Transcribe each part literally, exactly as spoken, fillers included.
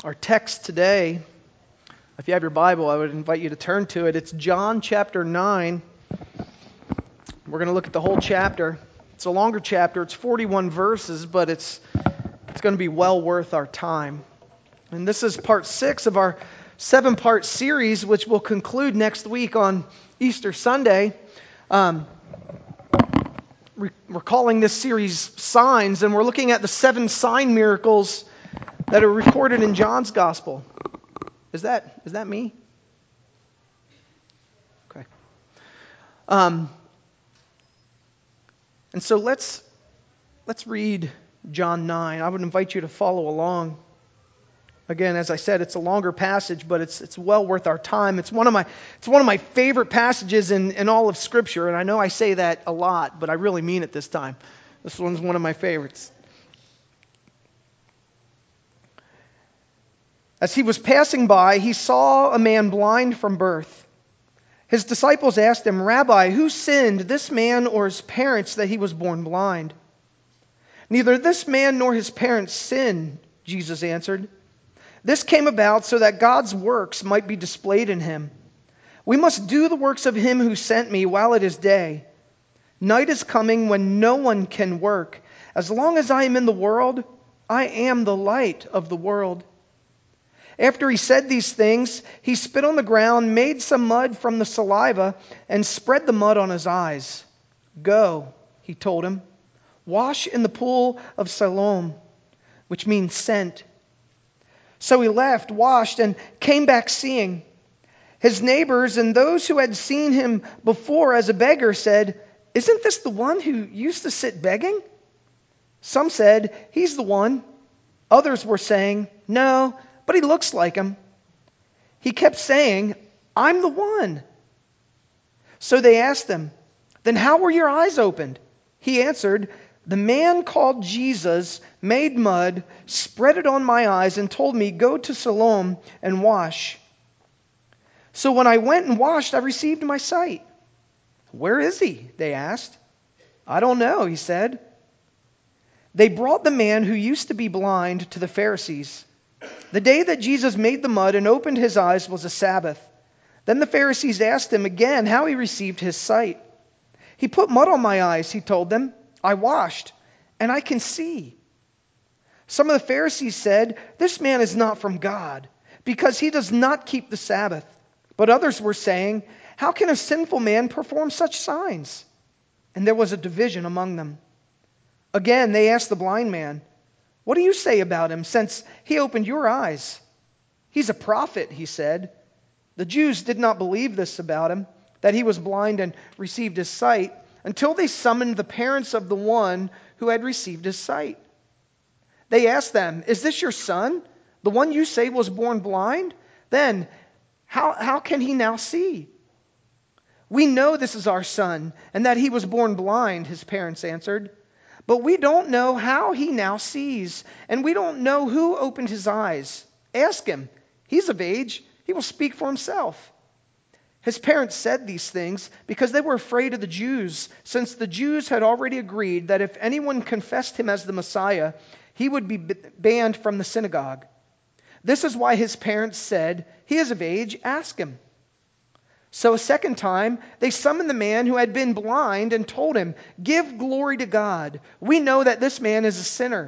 Our text today, if you have your Bible, I would invite you to turn to it. It's John chapter nine. We're going to look at the whole chapter. It's a longer chapter. It's forty-one verses, but it's it's going to be well worth our time. And this is part six of our seven-part series, which will conclude next week on Easter Sunday. Um, we're calling this series Signs, and we're looking at the seven sign miracles that are recorded in John's Gospel. Is that is that me? Okay. Um, and so let's let's read John nine. I would invite you to follow along. Again, as I said, it's a longer passage, but it's it's well worth our time. It's one of my it's one of my favorite passages in, in all of Scripture, and I know I say that a lot, but I really mean it this time. This one's one of my favorites. As he was passing by, he saw a man blind from birth. His disciples asked him, "Rabbi, who sinned, this man or his parents, that he was born blind?" "Neither this man nor his parents sinned," Jesus answered. "This came about so that God's works might be displayed in him. We must do the works of him who sent me while it is day. Night is coming when no one can work. As long as I am in the world, I am the light of the world." After he said these things, he spit on the ground, made some mud from the saliva, and spread the mud on his eyes. "Go," he told him, "wash in the pool of Siloam," which means sent. So he left, washed, and came back seeing. His neighbors and those who had seen him before as a beggar said, "Isn't this the one who used to sit begging?" Some said, "He's the one." Others were saying, "No, but he looks like him." He kept saying, "I'm the one." So they asked him, "Then how were your eyes opened?" He answered, "The man called Jesus made mud, spread it on my eyes, and told me, 'Go to Siloam and wash.' So when I went and washed, I received my sight." "Where is he?" they asked. "I don't know," he said. They brought the man who used to be blind to the Pharisees. The day that Jesus made the mud and opened his eyes was a Sabbath. Then the Pharisees asked him again how he received his sight. "He put mud on my eyes," he told them. "I washed, and I can see." Some of the Pharisees said, "This man is not from God, because he does not keep the Sabbath." But others were saying, "How can a sinful man perform such signs?" And there was a division among them. Again, they asked the blind man, "What do you say about him, since he opened your eyes?" "He's a prophet," he said. The Jews did not believe this about him, that he was blind and received his sight, until they summoned the parents of the one who had received his sight. They asked them, "Is this your son, the one you say was born blind? Then how, how can he now see?" "We know this is our son, and that he was born blind," his parents answered. "But we don't know how he now sees, and we don't know who opened his eyes. Ask him. He's of age. He will speak for himself." His parents said these things because they were afraid of the Jews, since the Jews had already agreed that if anyone confessed him as the Messiah, he would be banned from the synagogue. This is why his parents said, "He is of age, ask him." So a second time, they summoned the man who had been blind and told him, "Give glory to God. We know that this man is a sinner."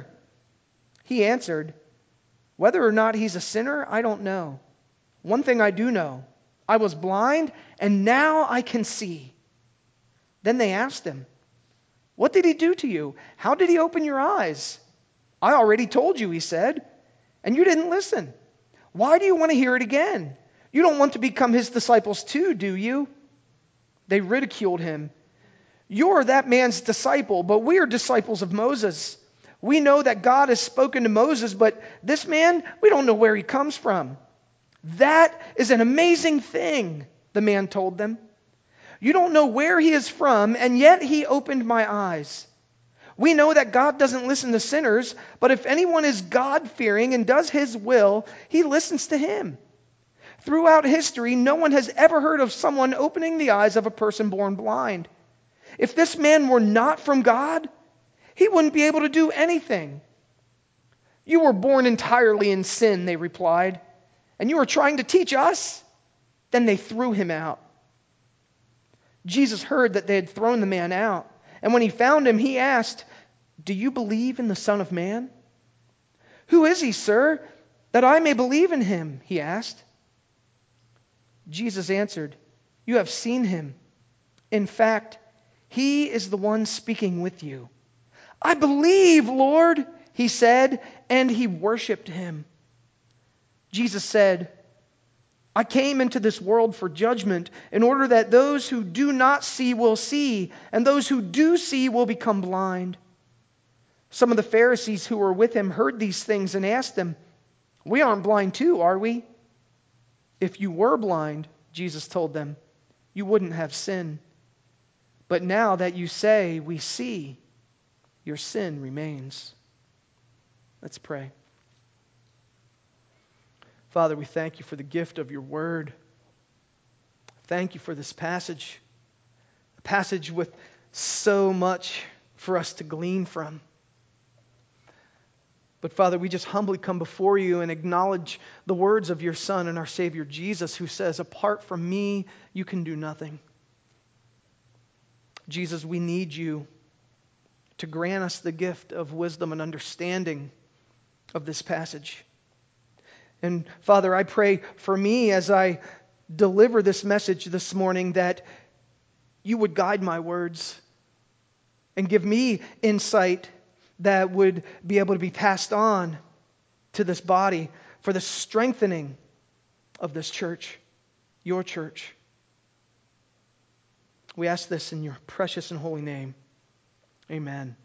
He answered, "Whether or not he's a sinner, I don't know. One thing I do know. I was blind, and now I can see." Then they asked him, "What did he do to you? How did he open your eyes?" "I already told you," he said, "and you didn't listen. Why do you want to hear it again? You don't want to become his disciples too, do you?" They ridiculed him. "You're that man's disciple, but we are disciples of Moses. We know that God has spoken to Moses, but this man, we don't know where he comes from." "That is an amazing thing," the man told them. "You don't know where he is from, and yet he opened my eyes. We know that God doesn't listen to sinners, but if anyone is God-fearing and does his will, he listens to him. Throughout history, no one has ever heard of someone opening the eyes of a person born blind. If this man were not from God, he wouldn't be able to do anything." You were born entirely in sin, they replied, and you are trying to teach us? Then they threw him out. Jesus heard that they had thrown the man out, and when he found him, he asked, "Do you believe in the Son of Man?" "Who is he, sir, that I may believe in him?" he asked. Jesus answered, "You have seen him. In fact, he is the one speaking with you." "I believe, Lord," he said, and he worshiped him. Jesus said, "I came into this world for judgment, in order that those who do not see will see, and those who do see will become blind." Some of the Pharisees who were with him heard these things and asked him, "We aren't blind too, are we?" "If you were blind," Jesus told them, "you wouldn't have sin. But now that you say, 'We see,' your sin remains." Let's pray. Father, we thank you for the gift of your word. Thank you for this passage, a passage with so much for us to glean from. But Father, we just humbly come before you and acknowledge the words of your Son and our Savior Jesus, who says, "Apart from me, you can do nothing." Jesus, we need you to grant us the gift of wisdom and understanding of this passage. And Father, I pray for me as I deliver this message this morning that you would guide my words and give me insight that would be able to be passed on to this body for the strengthening of this church, your church. We ask this in your precious and holy name. Amen.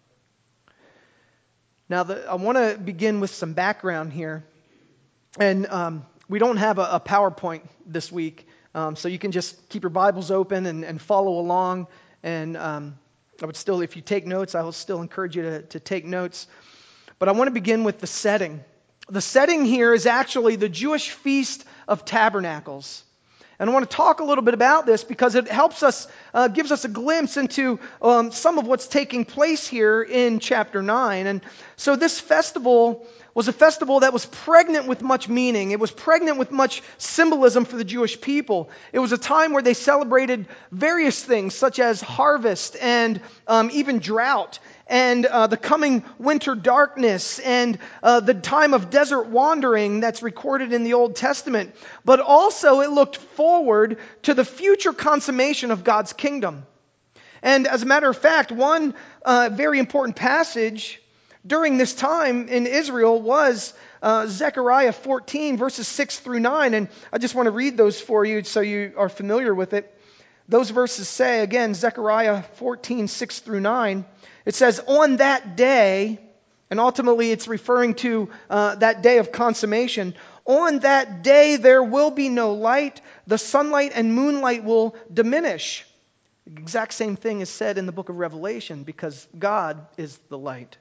Now, the, I want to begin with some background here. And um, we don't have a, a PowerPoint this week, um, so you can just keep your Bibles open and, and follow along. And um, I would still, if you take notes, I will still encourage you to, to take notes. But I want to begin with the setting. The setting here is actually the Jewish Feast of Tabernacles. And I want to talk a little bit about this because it helps us, uh, gives us a glimpse into um, some of what's taking place here in chapter nine. And so this festival was a festival that was pregnant with much meaning. It was pregnant with much symbolism for the Jewish people. It was a time where they celebrated various things such as harvest and um, even drought and uh, the coming winter darkness and uh, the time of desert wandering that's recorded in the Old Testament. But also it looked forward to the future consummation of God's kingdom. And as a matter of fact, one uh, very important passage during this time in Israel was uh, Zechariah fourteen, verses six through nine. And I just want to read those for you so you are familiar with it. Those verses say, again, Zechariah fourteen, six through nine. It says, "On that day," and ultimately it's referring to uh, that day of consummation. "On that day there will be no light. The sunlight and moonlight will diminish." The exact same thing is said in the book of Revelation because God is the light.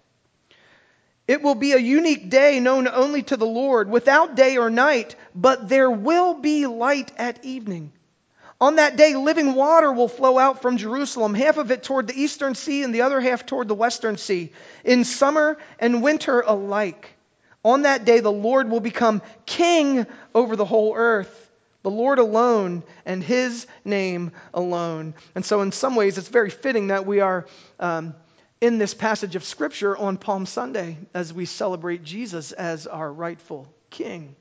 "It will be a unique day known only to the Lord, without day or night, but there will be light at evening. On that day, living water will flow out from Jerusalem, half of it toward the eastern sea and the other half toward the western sea, in summer and winter alike. On that day, the Lord will become king over the whole earth, the Lord alone and his name alone." And so in some ways, it's very fitting that we are um, in this passage of Scripture on Palm Sunday as we celebrate Jesus as our rightful king.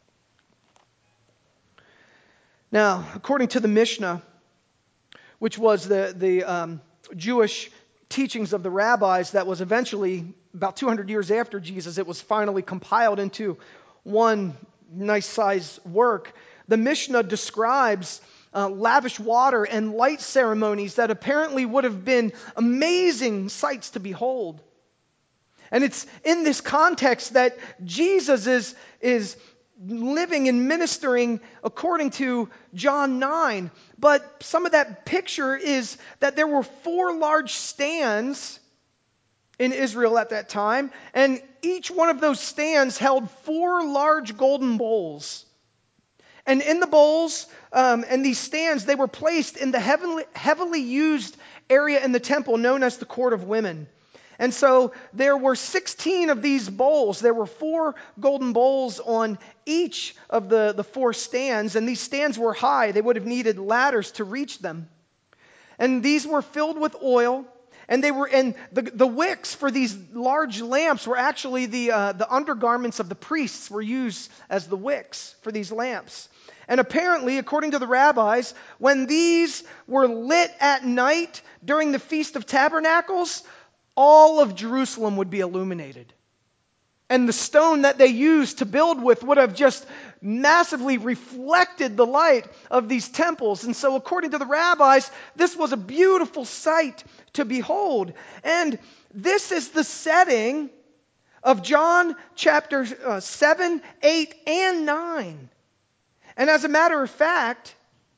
Now, according to the Mishnah, which was the, the um, Jewish teachings of the rabbis that was eventually, about two hundred years after Jesus, it was finally compiled into one nice size work. The Mishnah describes uh, lavish water and light ceremonies that apparently would have been amazing sights to behold. And it's in this context that Jesus is, is living and ministering according to John nine. But some of that picture is that there were four large stands in Israel at that time, and each one of those stands held four large golden bowls. And in the bowls um, and these stands, they were placed in the heavily, heavily used area in the temple known as the Court of Women. And so there were sixteen of these bowls. There were four golden bowls on each of the, the four stands, and these stands were high. They would have needed ladders to reach them. And these were filled with oil, and they were and the, the wicks for these large lamps were actually the uh, the undergarments of the priests were used as the wicks for these lamps. And apparently, according to the rabbis, when these were lit at night during the Feast of Tabernacles, all of Jerusalem would be illuminated. And the stone that they used to build with would have just massively reflected the light of these temples. And so according to the rabbis, this was a beautiful sight to behold. And this is the setting of John chapter uh, seven, eight, and nine. And as a matter of fact,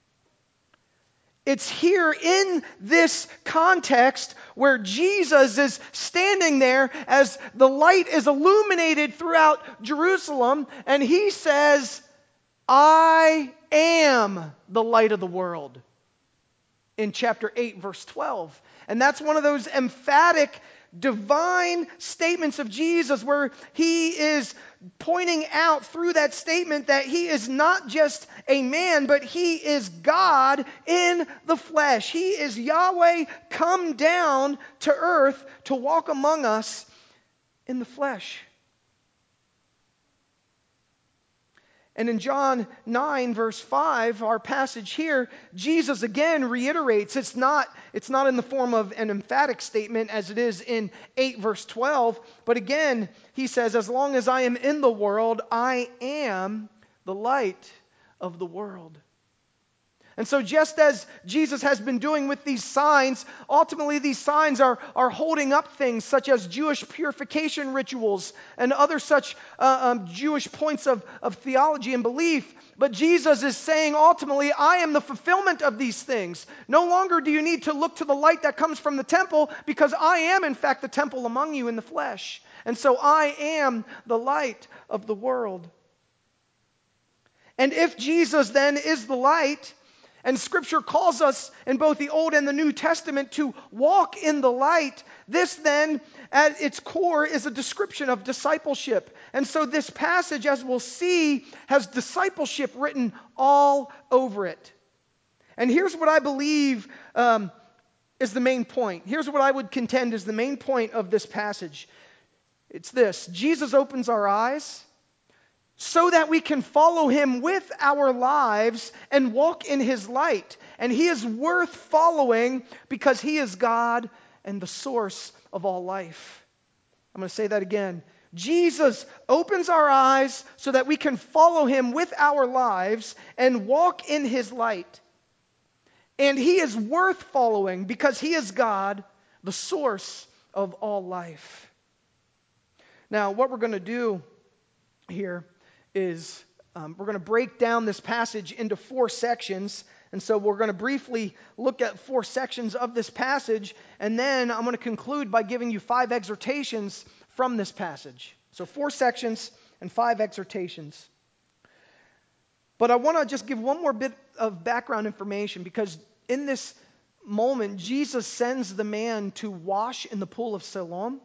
it's here in this context where Jesus is standing there as the light is illuminated throughout Jerusalem, and he says, I am the light of the world, in chapter eight, verse twelve. And that's one of those emphatic divine statements of Jesus where he is pointing out through that statement that he is not just a man, but he is God in the flesh. He is Yahweh come down to earth to walk among us in the flesh. And in John nine, verse five, our passage here, Jesus again reiterates, it's not, it's not in the form of an emphatic statement as it is in eight, verse twelve, but again, he says, as long as I am in the world, I am the light of the world. And so just as Jesus has been doing with these signs, ultimately these signs are, are holding up things such as Jewish purification rituals and other such uh, um, Jewish points of, of theology and belief. But Jesus is saying ultimately, I am the fulfillment of these things. No longer do you need to look to the light that comes from the temple, because I am in fact the temple among you in the flesh. And so I am the light of the world. And if Jesus then is the light, and Scripture calls us in both the Old and the New Testament to walk in the light, this then, at its core, is a description of discipleship. And so this passage, as we'll see, has discipleship written all over it. And here's what I believe um, is the main point. Here's what I would contend is the main point of this passage. It's this: Jesus opens our eyes so that we can follow him with our lives and walk in his light. And he is worth following because he is God and the source of all life. I'm going to say that again. Jesus opens our eyes so that we can follow him with our lives and walk in his light. And he is worth following because he is God, the source of all life. Now, what we're going to do here is um, we're going to break down this passage into four sections. And so we're going to briefly look at four sections of this passage, and then I'm going to conclude by giving you five exhortations from this passage. So four sections and five exhortations. But I want to just give one more bit of background information, because in this moment, Jesus sends the man to wash in the pool of Siloam.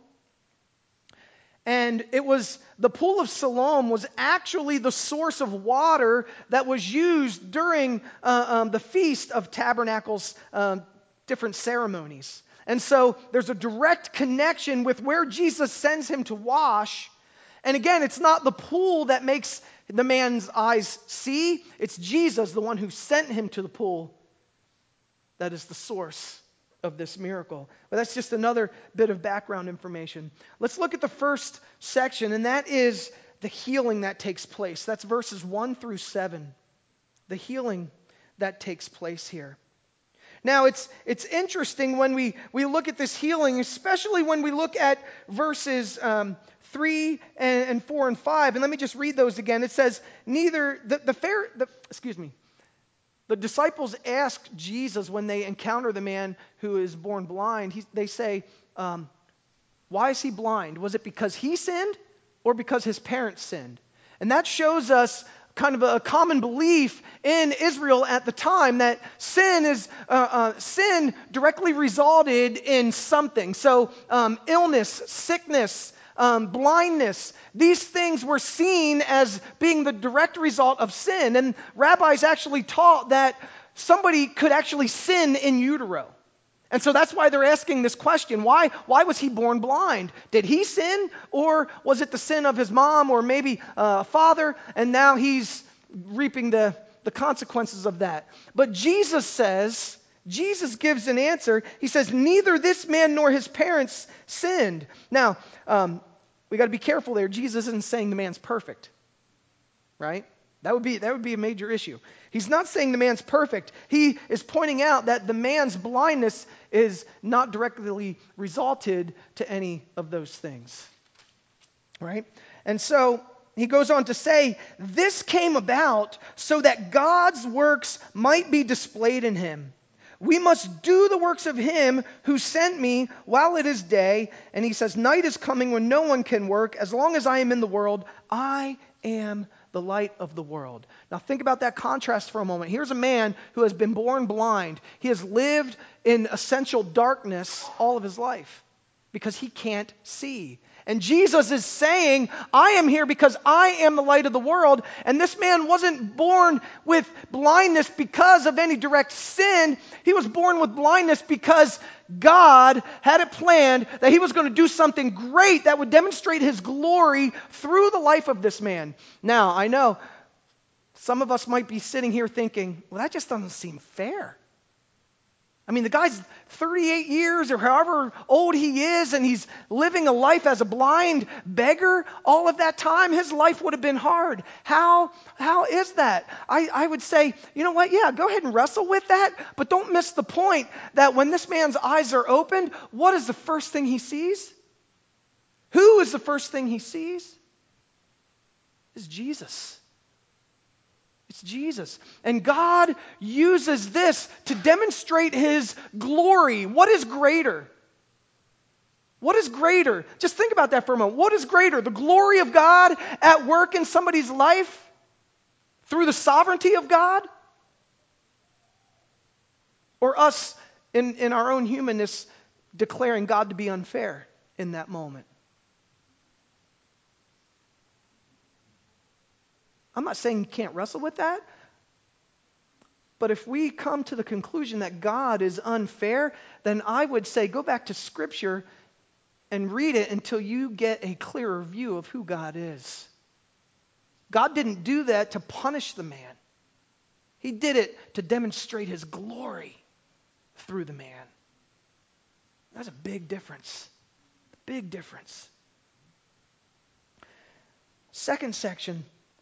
And it was, the pool of Siloam was actually the source of water that was used during uh, um, the Feast of Tabernacles, um, different ceremonies. And so there's a direct connection with where Jesus sends him to wash. And again, it's not the pool that makes the man's eyes see. It's Jesus, the one who sent him to the pool, that is the source of this miracle. But that's just another bit of background information. Let's look at the first section, and that is the healing that takes place. That's verses one through seven. The healing that takes place here. Now, it's it's interesting when we, we look at this healing, especially when we look at verses um, three and, and four and five. And let me just read those again. It says, neither the, the fair the, excuse me. The disciples ask Jesus when they encounter the man who is born blind. He, they say, um, why is he blind? Was it because he sinned or because his parents sinned? And that shows us kind of a common belief in Israel at the time that sin is uh, uh, sin directly resulted in something. So um, illness, sickness, um, blindness, these things were seen as being the direct result of sin. And rabbis actually taught that somebody could actually sin in utero. And so that's why they're asking this question. Why, why was he born blind? Did he sin? Or was it the sin of his mom or maybe uh, father? And now he's reaping the, the consequences of that. But Jesus says, Jesus gives an answer. He says, neither this man nor his parents sinned. Now, um, we got to be careful there. Jesus isn't saying the man's perfect, right? That would be that would be a major issue. He's not saying the man's perfect. He is pointing out that the man's blindness is not directly resulted to any of those things. Right? And so he goes on to say, this came about so that God's works might be displayed in him. We must do the works of him who sent me while it is day. And he says, night is coming when no one can work. As long as I am in the world, I am the light of the world. Now think about that contrast for a moment. Here's a man who has been born blind. He has lived in essential darkness all of his life because he can't see. And Jesus is saying, I am here because I am the light of the world. And this man wasn't born with blindness because of any direct sin. He was born with blindness because God had it planned that he was going to do something great that would demonstrate his glory through the life of this man. Now, I know some of us might be sitting here thinking, well, that just doesn't seem fair. I mean, the guy's thirty-eight years or however old he is, and he's living a life as a blind beggar. All of that time, his life would have been hard. How, how is that? I, I would say, you know what? Yeah, go ahead and wrestle with that, but don't miss the point that when this man's eyes are opened, what is the first thing he sees? Who is the first thing he sees? It's Jesus. It's Jesus. And God uses this to demonstrate his glory. What is greater? What is greater? Just think about that for a moment. What is greater? The glory of God at work in somebody's life through the sovereignty of God? Or us in, in our own humanness declaring God to be unfair in that moment? I'm not saying you can't wrestle with that. But if we come to the conclusion that God is unfair, then I would say go back to Scripture and read it until you get a clearer view of who God is. God didn't do that to punish the man. He did it to demonstrate his glory through the man. That's a big difference. Big difference. Second section.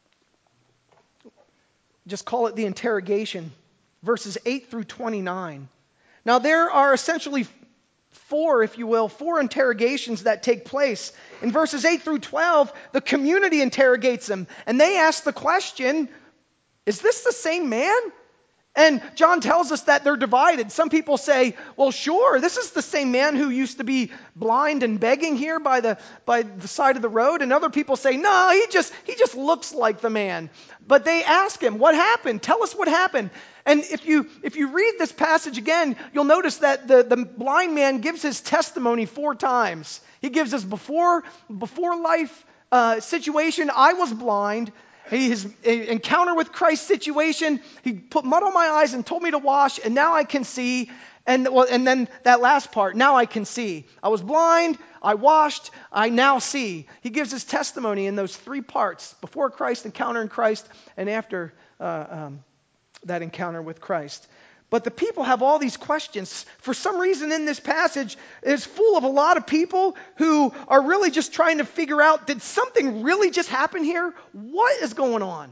Just call it the interrogation, verses eight through twenty-nine. Now there are essentially four, if you will, four interrogations that take place. In verses eight through twelve, the community interrogates them, and they ask the question, is this the same man? And John tells us that they're divided. Some people say, well, sure, this is the same man who used to be blind and begging here by the by the side of the road. And other people say, no, he just he just looks like the man. But they ask him, what happened? Tell us what happened. And if you if you read this passage again, you'll notice that the, the blind man gives his testimony four times. He gives his before, before life uh, situation, I was blind. His encounter with Christ's situation, he put mud on my eyes and told me to wash, and now I can see. And, well, and then that last part, now I can see. I was blind, I washed, I now see. He gives his testimony in those three parts, before Christ, encountering Christ, and after uh, um, that encounter with Christ. But the people have all these questions. For some reason in this passage, it's full of a lot of people who are really just trying to figure out, did something really just happen here? What is going on?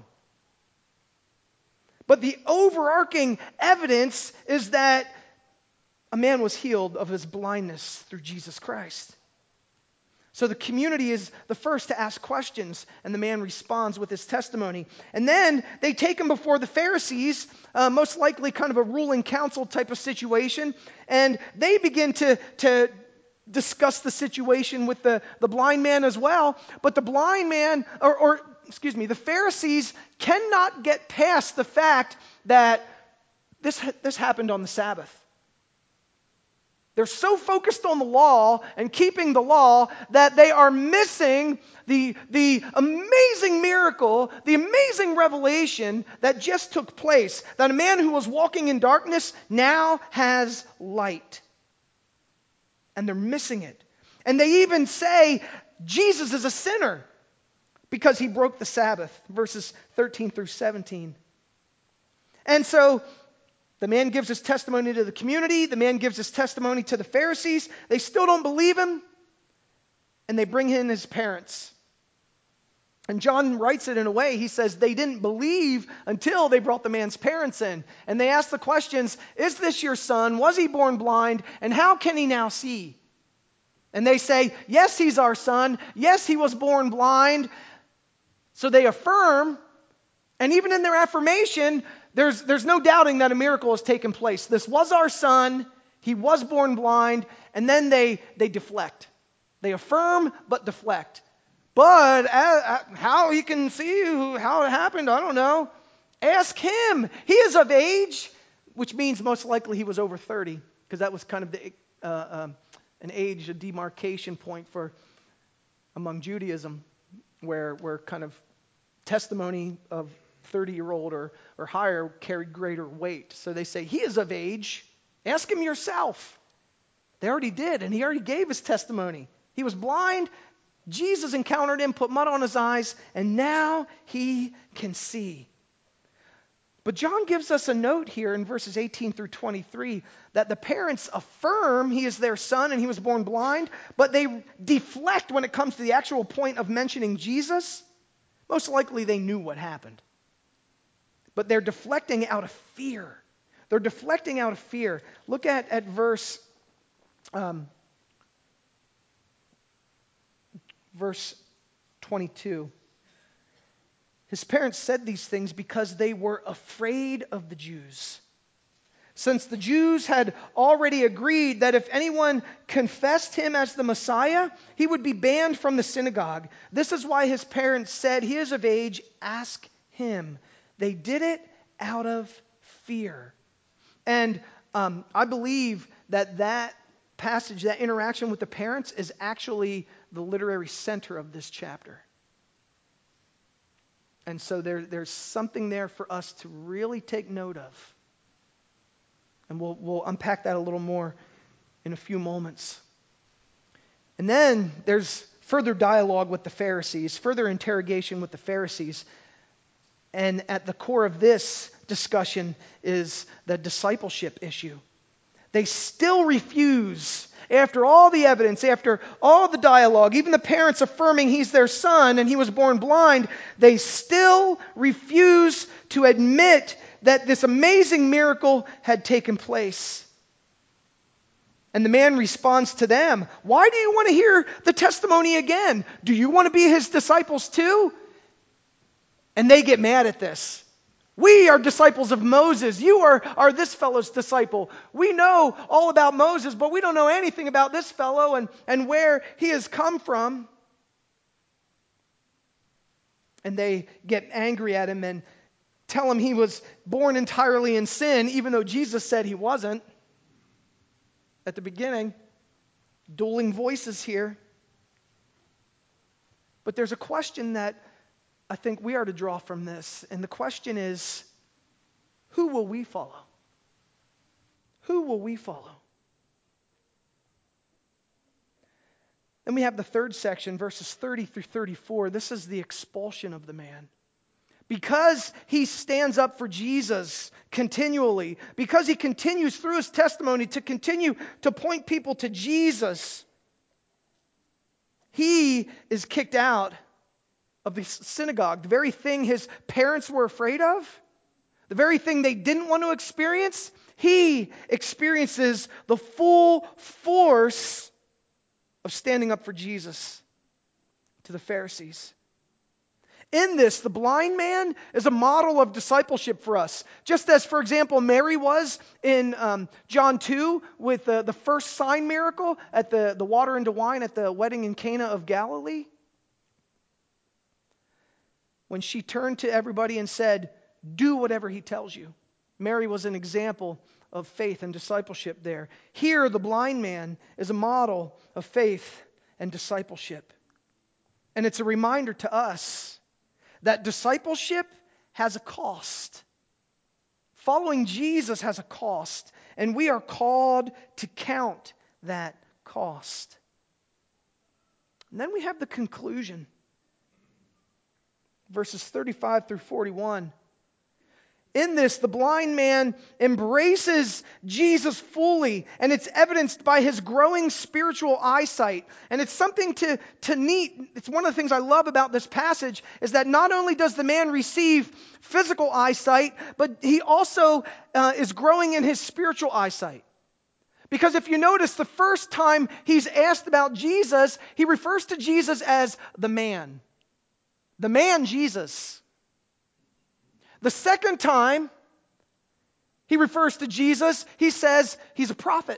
But the overarching evidence is that a man was healed of his blindness through Jesus Christ. So the community is the first to ask questions, and the man responds with his testimony. And then they take him before the Pharisees, uh, most likely kind of a ruling council type of situation, and they begin to, to discuss the situation with the, the blind man as well. But the blind man, or, or excuse me, the Pharisees cannot get past the fact that this, this happened on the Sabbath. They're so focused on the law and keeping the law that they are missing the, the amazing miracle, the amazing revelation that just took place. That a man who was walking in darkness now has light. And they're missing it. And they even say Jesus is a sinner because he broke the Sabbath. Verses thirteen through seventeen. And so the man gives his testimony to the community. The man gives his testimony to the Pharisees. They still don't believe him. And they bring in his parents. And John writes it in a way. He says they didn't believe until they brought the man's parents in. And they asked the questions, is this your son? Was he born blind? And how can he now see? And they say, yes, he's our son. Yes, he was born blind. So they affirm. And even in their affirmation, There's, there's no doubting that a miracle has taken place. This was our son. He was born blind. And then they, they deflect. They affirm but deflect. But uh, uh, how he can see who, how it happened, I don't know. Ask him. He is of age, which means most likely he was over thirty, because that was kind of the, uh, um, an age, a demarcation point for among Judaism, where, where kind of testimony of thirty-year-old or, or higher carried greater weight. So they say, he is of age. Ask him yourself. They already did, and he already gave his testimony. He was blind. Jesus encountered him, put mud on his eyes, and now he can see. But John gives us a note here in verses eighteen through twenty-three that the parents affirm he is their son and he was born blind, but they deflect when it comes to the actual point of mentioning Jesus. Most likely they knew what happened. But they're deflecting out of fear. They're deflecting out of fear. Look at, at verse, um, verse twenty-two. His parents said these things because they were afraid of the Jews. Since the Jews had already agreed that if anyone confessed him as the Messiah, he would be banned from the synagogue. This is why his parents said, he is of age, ask him. They did it out of fear. And um, I believe that that passage, that interaction with the parents, is actually the literary center of this chapter. And so there, there's something there for us to really take note of. And we'll, we'll unpack that a little more in a few moments. And then there's further dialogue with the Pharisees, further interrogation with the Pharisees. And at the core of this discussion is the discipleship issue. They still refuse, after all the evidence, after all the dialogue, even the parents affirming he's their son and he was born blind, they still refuse to admit that this amazing miracle had taken place. And the man responds to them, why do you want to hear the testimony again? Do you want to be his disciples too? And they get mad at this. We are disciples of Moses. You are, are this fellow's disciple. We know all about Moses, but we don't know anything about this fellow and, and where he has come from. And they get angry at him and tell him he was born entirely in sin, even though Jesus said he wasn't. At the beginning, dueling voices here. But there's a question that I think we are to draw from this. And the question is, who will we follow? Who will we follow? Then we have the third section, verses thirty through thirty-four. This is the expulsion of the man. Because he stands up for Jesus continually, because he continues through his testimony to continue to point people to Jesus, he is kicked out of the synagogue, the very thing his parents were afraid of, the very thing they didn't want to experience. He experiences the full force of standing up for Jesus to the Pharisees. In this, the blind man is a model of discipleship for us. Just as, for example, Mary was in um, John two with uh, the first sign miracle at the, the water into wine at the wedding in Cana of Galilee. when she turned to everybody and said, "Do whatever he tells you." Mary was an example of faith and discipleship there. Here, the blind man is a model of faith and discipleship. And it's a reminder to us that discipleship has a cost. Following Jesus has a cost, and we are called to count that cost. And then we have the conclusion. Verses thirty-five through forty-one. In this, the blind man embraces Jesus fully, and it's evidenced by his growing spiritual eyesight. And it's something to, to neat. It's one of the things I love about this passage is that not only does the man receive physical eyesight, but he also uh, is growing in his spiritual eyesight. Because if you notice, the first time he's asked about Jesus, he refers to Jesus as the man. The man Jesus. The second time he refers to Jesus, he says he's a prophet.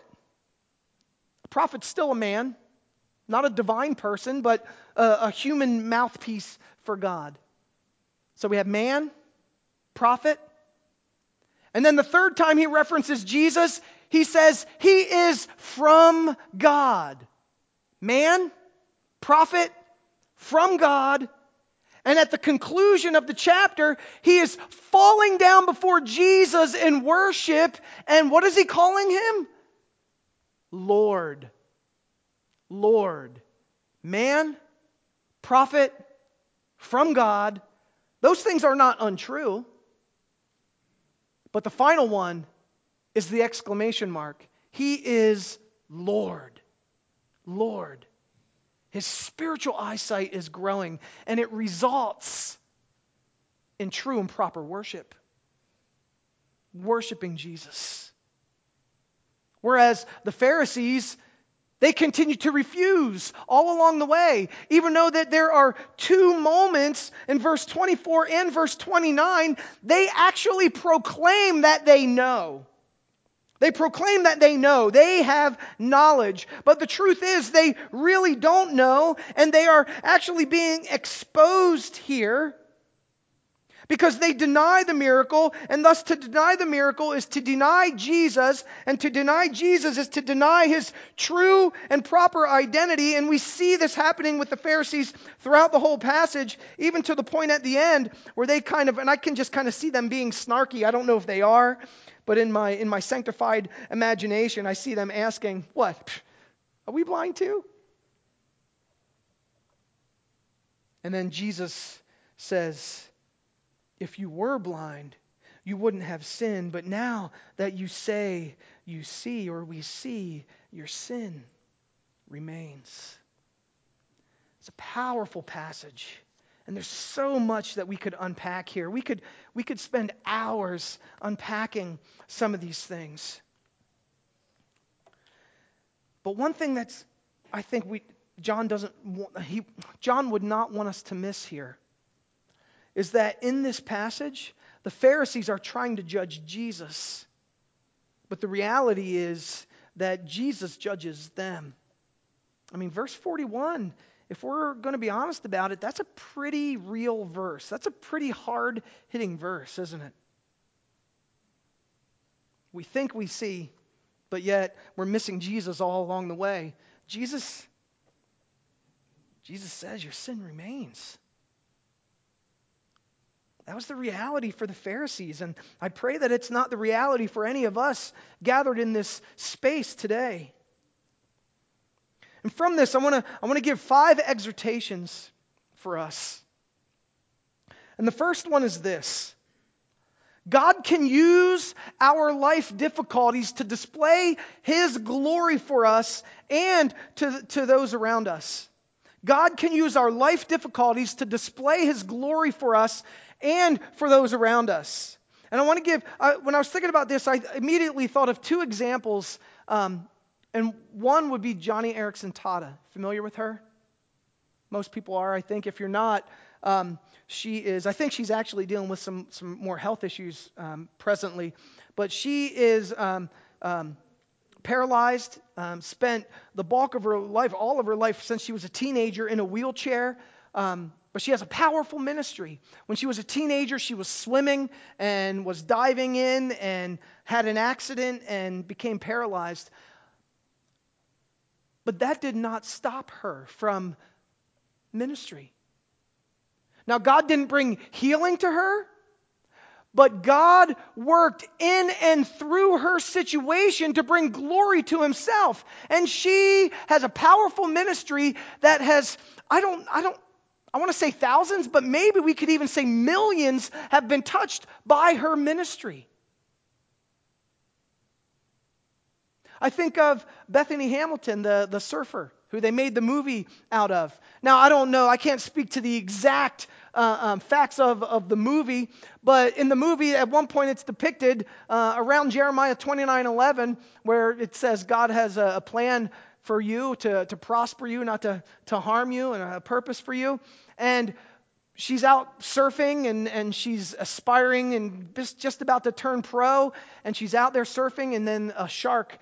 A prophet's still a man, not a divine person, but a, a human mouthpiece for God. So we have man, prophet. And then the third time he references Jesus, he says he is from God. Man, prophet, from God. And at the conclusion of the chapter, he is falling down before Jesus in worship. And what is he calling him? Lord. Lord. Man, prophet, from God. Those things are not untrue. But the final one is the exclamation mark. He is Lord. Lord. His spiritual eyesight is growing, and it results in true and proper worship. Worshiping Jesus. Whereas the Pharisees, they continue to refuse all along the way, even though that there are two moments in verse twenty-four and verse twenty-nine, they actually proclaim that they know. They proclaim that they know. They have knowledge. But the truth is they really don't know, and they are actually being exposed here because they deny the miracle, and thus to deny the miracle is to deny Jesus, and to deny Jesus is to deny his true and proper identity. And we see this happening with the Pharisees throughout the whole passage, even to the point at the end where they kind of, and I can just kind of see them being snarky. I don't know if they are. But in my in my sanctified imagination, I see them asking, what? Are we blind too? And then Jesus says, if you were blind, you wouldn't have sinned. But now that you say you see, or we see, your sin remains. It's a powerful passage. And there's so much that we could unpack here. We could, we could spend hours unpacking some of these things. But one thing that's, I think we, John doesn't, he, John would not want us to miss here is that in this passage, the Pharisees are trying to judge Jesus. But the reality is that Jesus judges them. I mean, verse forty-one, if we're going to be honest about it, that's a pretty real verse. That's a pretty hard-hitting verse, isn't it? We think we see, but yet we're missing Jesus all along the way. Jesus, Jesus says your sin remains. That was the reality for the Pharisees, and I pray that it's not the reality for any of us gathered in this space today. And from this, I want to I want to give five exhortations for us. And the first one is this. God can use our life difficulties to display his glory for us and to, to those around us. God can use our life difficulties to display his glory for us and for those around us. And I want to give, uh, when I was thinking about this, I immediately thought of two examples. Um, and one would be Johnny Erickson Tata. Familiar with her? Most people are, I think. If you're not, um, she is, I think she's actually dealing with some, some more health issues um, presently. But she is um, um, paralyzed, um, spent the bulk of her life, all of her life since she was a teenager in a wheelchair. Um, But she has a powerful ministry. When she was a teenager, she was swimming and was diving in and had an accident and became paralyzed. But that did not stop her from ministry. Now, God didn't bring healing to her, but God worked in and through her situation to bring glory to himself. And she has a powerful ministry that has, I don't, I don't, I want to say thousands, but maybe we could even say millions have been touched by her ministry. I think of Bethany Hamilton, the, the surfer, who they made the movie out of. Now, I don't know, I can't speak to the exact uh, um, facts of, of the movie, but in the movie, at one point it's depicted uh, around Jeremiah twenty-nine eleven, where it says God has a, a plan for you to, to prosper you, not to, to harm you, and a purpose for you. And she's out surfing, and, and she's aspiring and just, just about to turn pro, and she's out there surfing, and then a shark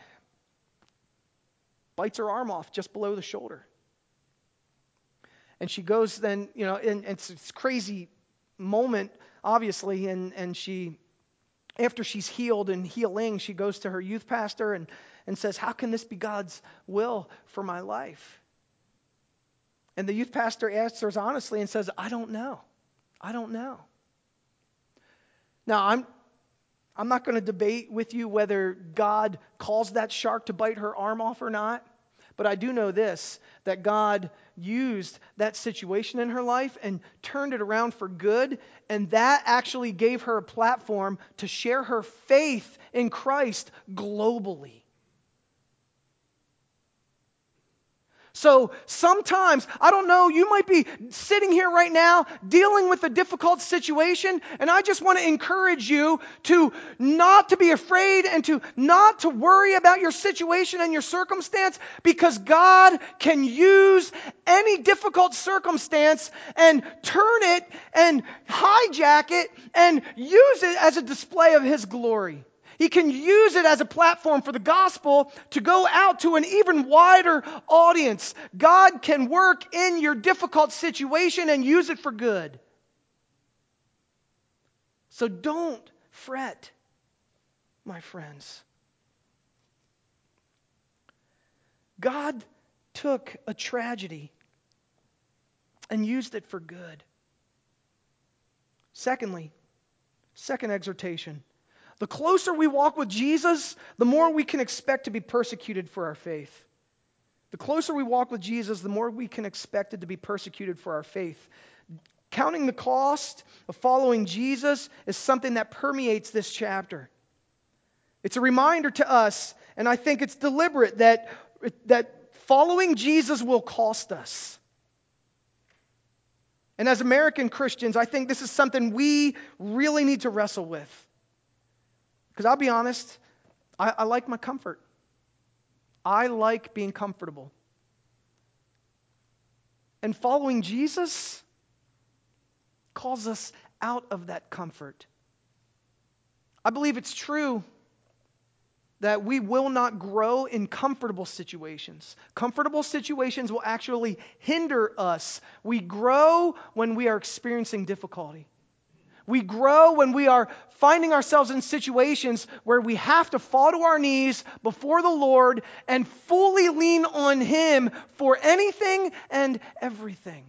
bites her arm off just below the shoulder. And she goes then, you know, and, and it's this crazy moment, obviously, and, and she, after she's healed and healing, she goes to her youth pastor and, and says, how can this be God's will for my life? And the youth pastor answers honestly and says, I don't know. I don't know. Now, I'm I'm not going to debate with you whether God caused that shark to bite her arm off or not, but I do know this, that God used that situation in her life and turned it around for good, and that actually gave her a platform to share her faith in Christ globally. So sometimes, I don't know, you might be sitting here right now dealing with a difficult situation, and I just want to encourage you to not to be afraid and to not to worry about your situation and your circumstance, because God can use any difficult circumstance and turn it and hijack it and use it as a display of His glory. He can use it as a platform for the gospel to go out to an even wider audience. God can work in your difficult situation and use it for good. So don't fret, my friends. God took a tragedy and used it for good. Secondly, second exhortation. The closer we walk with Jesus, the more we can expect to be persecuted for our faith. The closer we walk with Jesus, the more we can expect it to be persecuted for our faith. Counting the cost of following Jesus is something that permeates this chapter. It's a reminder to us, and I think it's deliberate, that, that following Jesus will cost us. And as American Christians, I think this is something we really need to wrestle with. Because I'll be honest, I, I like my comfort. I like being comfortable. And following Jesus calls us out of that comfort. I believe it's true that we will not grow in comfortable situations. Comfortable situations will actually hinder us. We grow when we are experiencing difficulty. We grow when we are finding ourselves in situations where we have to fall to our knees before the Lord and fully lean on Him for anything and everything.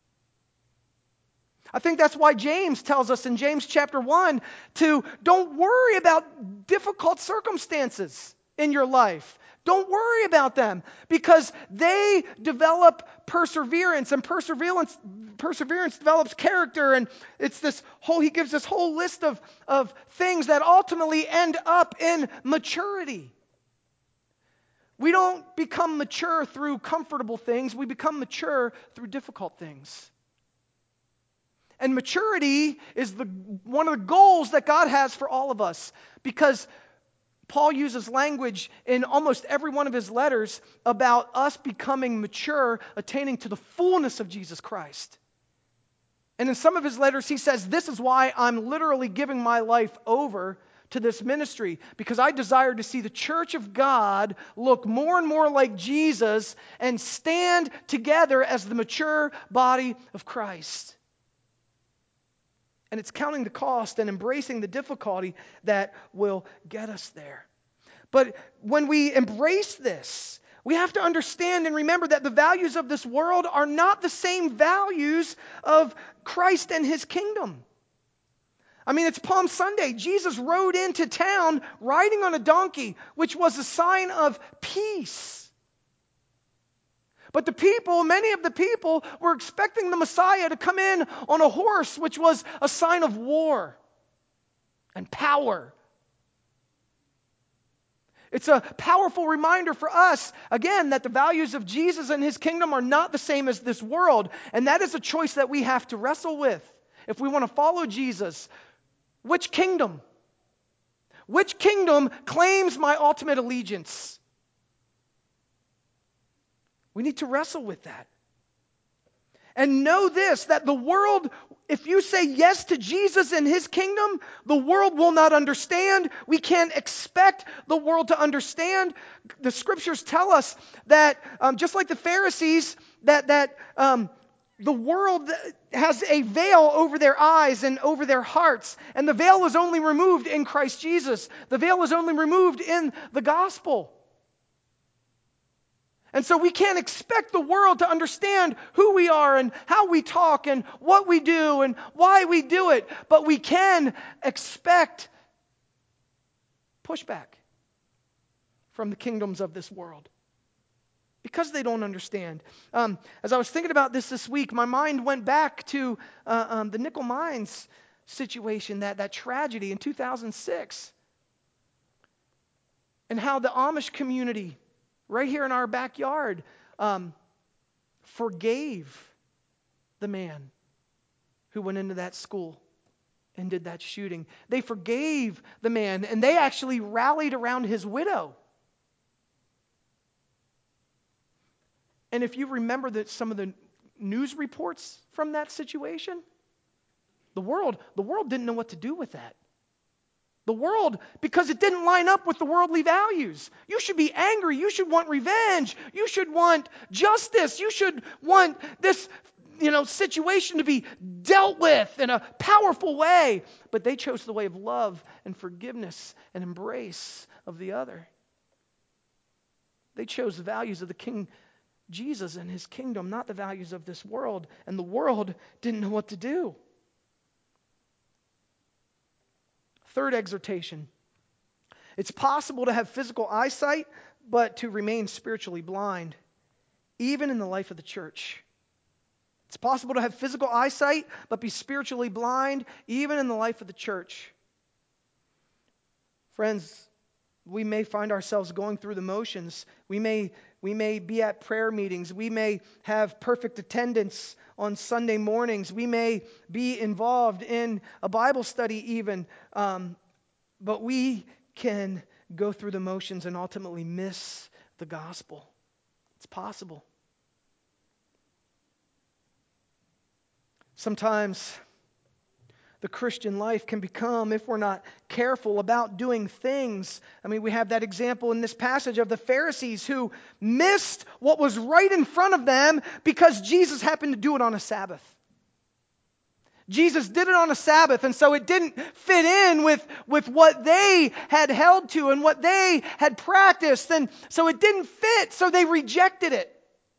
I think that's why James tells us in James chapter one to don't worry about difficult circumstances in your life. Don't worry about them, because they develop perseverance, and perseverance perseverance develops character, and it's this whole, he gives this whole list of, of things that ultimately end up in maturity. We don't become mature through comfortable things, we become mature through difficult things. And maturity is the one of the goals that God has for all of us, because Paul uses language in almost every one of his letters about us becoming mature, attaining to the fullness of Jesus Christ. And in some of his letters he says, this is why I'm literally giving my life over to this ministry because I desire to see the church of God look more and more like Jesus and stand together as the mature body of Christ. And it's counting the cost and embracing the difficulty that will get us there. But when we embrace this, we have to understand and remember that the values of this world are not the same values of Christ and His kingdom. I mean, it's Palm Sunday. Jesus rode into town riding on a donkey, which was a sign of peace. But the people, many of the people, were expecting the Messiah to come in on a horse, which was a sign of war and power. It's a powerful reminder for us, again, that the values of Jesus and His kingdom are not the same as this world. And that is a choice that we have to wrestle with if we want to follow Jesus. Which kingdom? Which kingdom claims my ultimate allegiance? We need to wrestle with that. And know this, that the world, if you say yes to Jesus and His kingdom, the world will not understand. We can't expect the world to understand. The scriptures tell us that, um, just like the Pharisees, that, that um, the world has a veil over their eyes and over their hearts. And the veil is only removed in Christ Jesus. The veil is only removed in the gospel. And so we can't expect the world to understand who we are and how we talk and what we do and why we do it. But we can expect pushback from the kingdoms of this world because they don't understand. Um, as I was thinking about this this week, my mind went back to uh, um, the nickel mines situation, that, that tragedy in two thousand six, and how the Amish community right here in our backyard um, forgave the man who went into that school and did that shooting. They forgave the man, and they actually rallied around his widow. And if you remember that some of the news reports from that situation, the world, the world didn't know what to do with that. The world, because it didn't line up with the worldly values. You should be angry. You should want revenge. You should want justice. You should want this, you know, situation to be dealt with in a powerful way. But they chose the way of love and forgiveness and embrace of the other. They chose the values of the King Jesus and His kingdom, not the values of this world. And the world didn't know what to do. Third exhortation. It's possible to have physical eyesight, but to remain spiritually blind, even in the life of the church. It's possible to have physical eyesight, but be spiritually blind, even in the life of the church. Friends, we may find ourselves going through the motions. We may, we may be at prayer meetings. We may have perfect attendance on Sunday mornings. We may be involved in a Bible study even. Um, but we can go through the motions and ultimately miss the gospel. It's possible. Sometimes the Christian life can become, if we're not careful about doing things. I mean, we have that example in this passage of the Pharisees who missed what was right in front of them because Jesus happened to do it on a Sabbath. Jesus did it on a Sabbath, and so it didn't fit in with, with what they had held to and what they had practiced, and so it didn't fit, so they rejected it.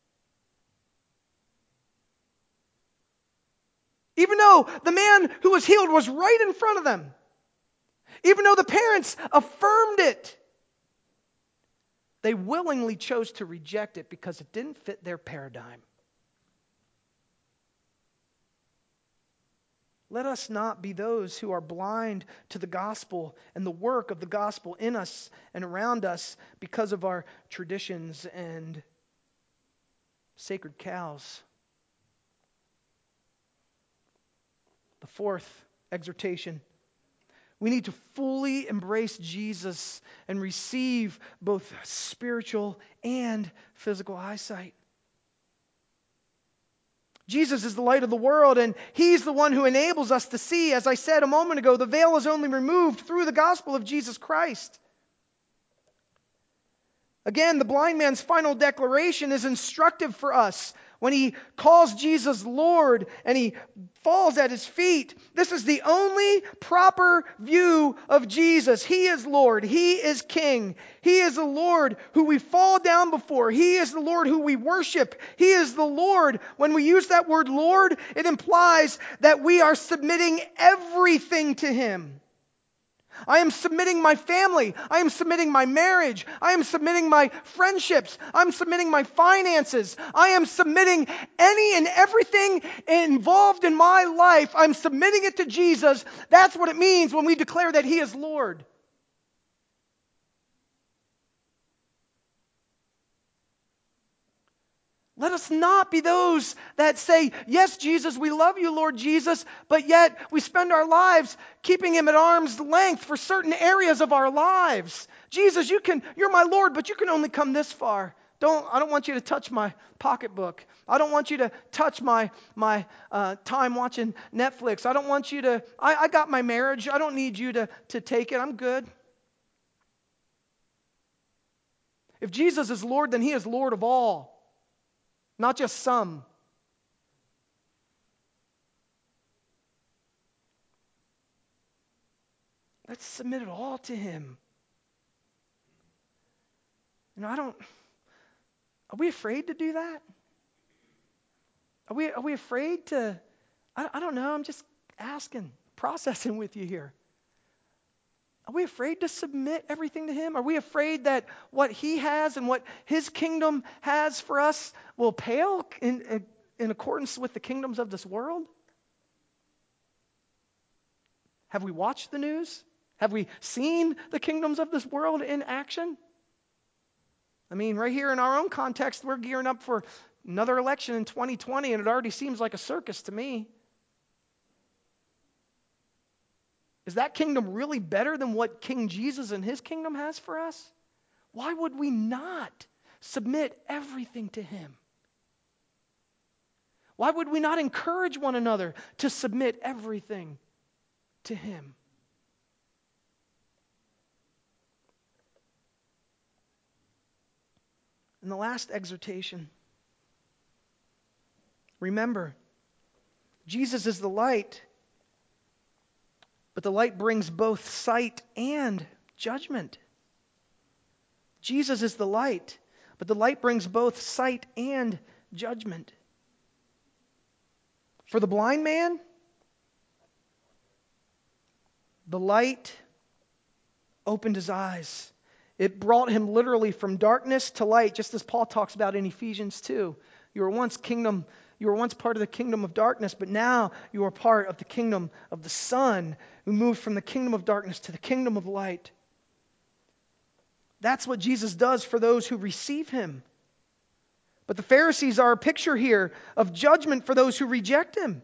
Even though the man who was healed was right in front of them. Even though the parents affirmed it. They willingly chose to reject it because it didn't fit their paradigm. Let us not be those who are blind to the gospel and the work of the gospel in us and around us because of our traditions and sacred cows. The fourth exhortation. We need to fully embrace Jesus and receive both spiritual and physical eyesight. Jesus is the light of the world, and He's the one who enables us to see. As I said a moment ago, the veil is only removed through the gospel of Jesus Christ. Again, the blind man's final declaration is instructive for us. When he calls Jesus Lord and he falls at His feet, this is the only proper view of Jesus. He is Lord. He is King. He is the Lord who we fall down before. He is the Lord who we worship. He is the Lord. When we use that word Lord, it implies that we are submitting everything to Him. I am submitting my family. I am submitting my marriage. I am submitting my friendships. I'm submitting my finances. I am submitting any and everything involved in my life. I'm submitting it to Jesus. That's what it means when we declare that He is Lord. Let us not be those that say, yes, Jesus, we love you, Lord Jesus, but yet we spend our lives keeping Him at arm's length for certain areas of our lives. Jesus, you can, you're my Lord, but you can only come this far. Don't, I don't want you to touch my pocketbook. I don't want you to touch my, my uh, time watching Netflix. I don't want you to, I, I got my marriage. I don't need you to, to take it. I'm good. If Jesus is Lord, then He is Lord of all. Not just some. Let's submit it all to Him. You know, I don't, are we afraid to do that? Are we, are we afraid to, I, I don't know, I'm just asking, processing with you here. Are we afraid to submit everything to Him? Are we afraid that what He has and what His kingdom has for us will pale in, in, in accordance with the kingdoms of this world? Have we watched the news? Have we seen the kingdoms of this world in action? I mean, right here in our own context, we're gearing up for another election in twenty twenty, and it already seems like a circus to me. Is that kingdom really better than what King Jesus and His kingdom has for us? Why would we not submit everything to Him? Why would we not encourage one another to submit everything to Him? And the last exhortation. Remember, Jesus is the light. But the light brings both sight and judgment. Jesus is the light, but the light brings both sight and judgment. For the blind man, the light opened his eyes. It brought him literally from darkness to light, just as Paul talks about in Ephesians two. You were once kingdom You were once part of the kingdom of darkness, but now you are part of the kingdom of the Son, who moved from the kingdom of darkness to the kingdom of light. That's what Jesus does for those who receive Him. But the Pharisees are a picture here of judgment for those who reject Him.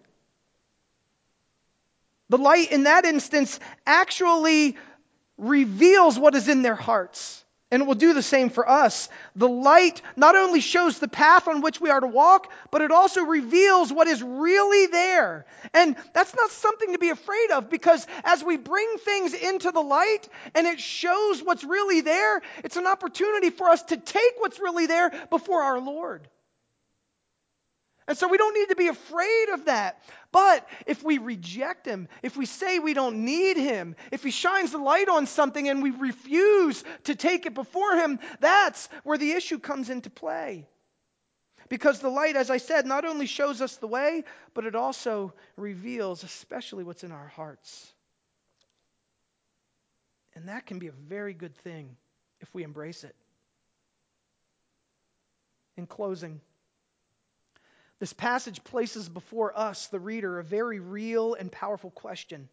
The light in that instance actually reveals what is in their hearts. And it will do the same for us. The light not only shows the path on which we are to walk, but it also reveals what is really there. And that's not something to be afraid of, because as we bring things into the light and it shows what's really there, it's an opportunity for us to take what's really there before our Lord. And so we don't need to be afraid of that. But if we reject Him, if we say we don't need Him, if He shines the light on something and we refuse to take it before Him, that's where the issue comes into play. Because the light, as I said, not only shows us the way, but it also reveals especially what's in our hearts. And that can be a very good thing if we embrace it. In closing, this passage places before us, the reader, a very real and powerful question.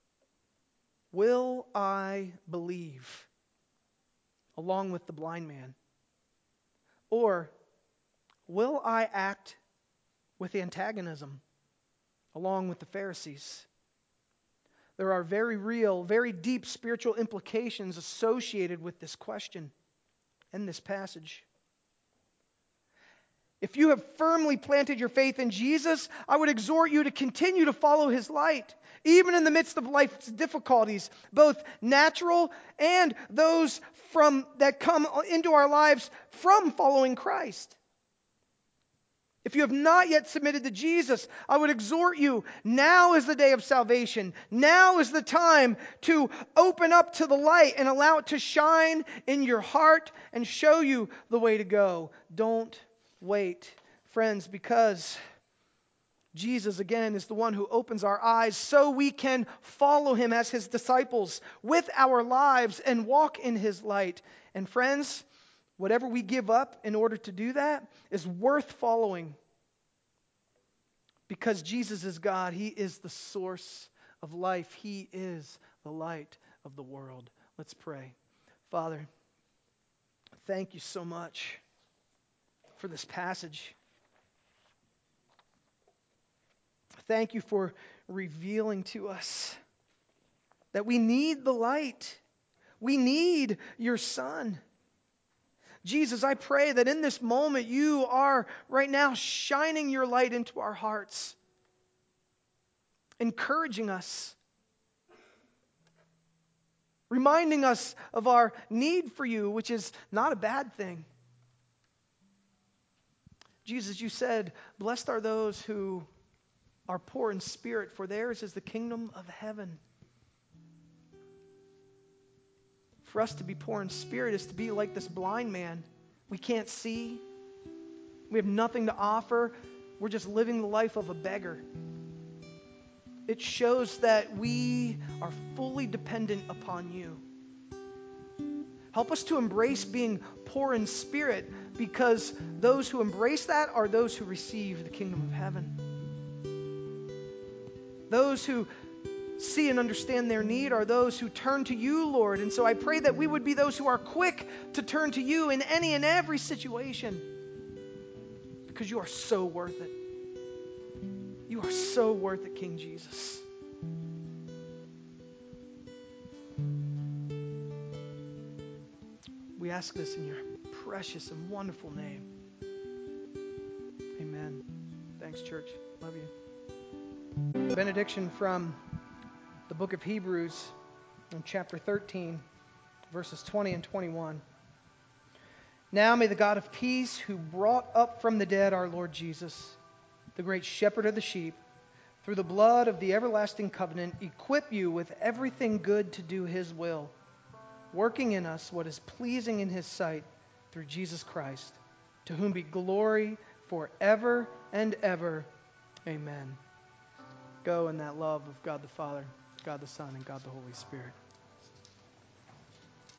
Will I believe along with the blind man? Or will I act with antagonism along with the Pharisees? There are very real, very deep spiritual implications associated with this question and this passage. If you have firmly planted your faith in Jesus, I would exhort you to continue to follow His light, even in the midst of life's difficulties, both natural and those from that come into our lives from following Christ. If you have not yet submitted to Jesus, I would exhort you, now is the day of salvation. Now is the time to open up to the light and allow it to shine in your heart and show you the way to go. Don't wait, friends, because Jesus, again, is the one who opens our eyes so we can follow Him as His disciples with our lives and walk in His light. And friends, whatever we give up in order to do that is worth following. Because Jesus is God. He is the source of life. He is the light of the world. Let's pray. Father, thank you so much for this passage. Thank you for revealing to us that we need the light. We need your Son. Jesus, I pray that in this moment you are right now shining your light into our hearts, encouraging us, reminding us of our need for you, which is not a bad thing. Jesus, you said, blessed are those who are poor in spirit, for theirs is the kingdom of heaven. For us to be poor in spirit is to be like this blind man. We can't see. We have nothing to offer. We're just living the life of a beggar. It shows that we are fully dependent upon you. Help us to embrace being poor in spirit, because those who embrace that are those who receive the kingdom of heaven. Those who see and understand their need are those who turn to you, Lord. And so I pray that we would be those who are quick to turn to you in any and every situation, because you are so worth it. You are so worth it, King Jesus. We ask this in your precious and wonderful name. Amen. Thanks, church. Love you. Benediction from the book of Hebrews in chapter thirteen, verses twenty and twenty-one. Now may the God of peace, who brought up from the dead our Lord Jesus, the great shepherd of the sheep, through the blood of the everlasting covenant, equip you with everything good to do His will, working in us what is pleasing in His sight, through Jesus Christ, to whom be glory forever and ever. Amen. Go in that love of God the Father, God the Son, and God the Holy Spirit.